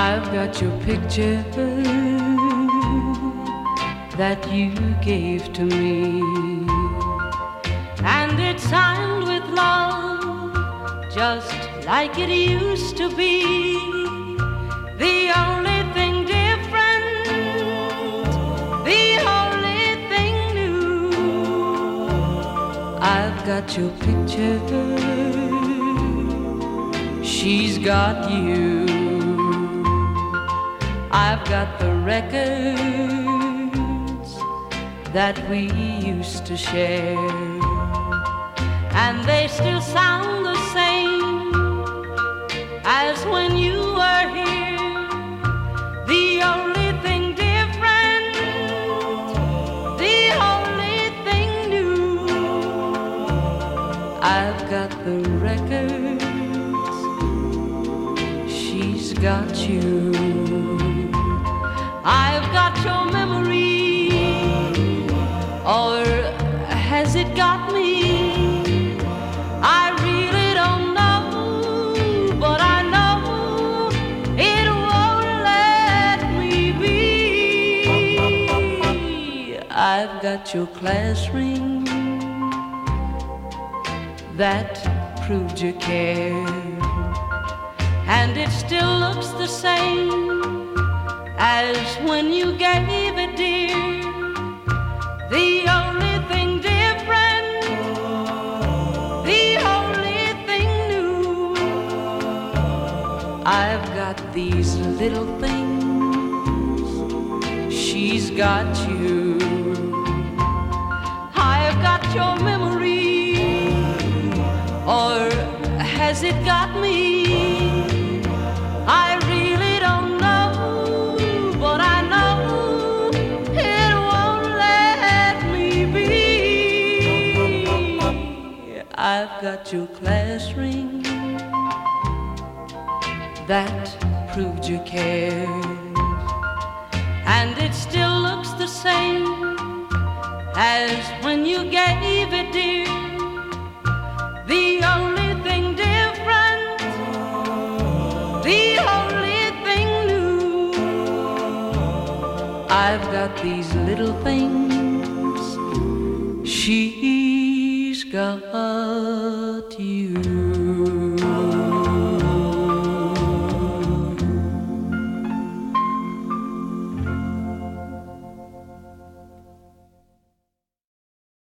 I've got your picture that you gave to me, and it's signed with love, just like it used to be. The only thing different, the only thing new, I've got your picture, she's got you. I've got the records that we used to share, and they still sound the same as when you were here. The only thing different, the only thing new, I've got the records, she's got you. I've got your memory, or has it got me? I really don't know, but I know it won't let me be. I've got your class ring that proved you cared, and it still looks the same as when you gave it, dear. The only thing different, the only thing new, I've got these little things, she's got you. I've got your memory, or has it got me? I really don't know, but I know it won't let me be. I've got your class ring that proved you cared, and it still looks the same as when you gave it, dear. The only thing different, the only thing new, I've got these little things, she's got you.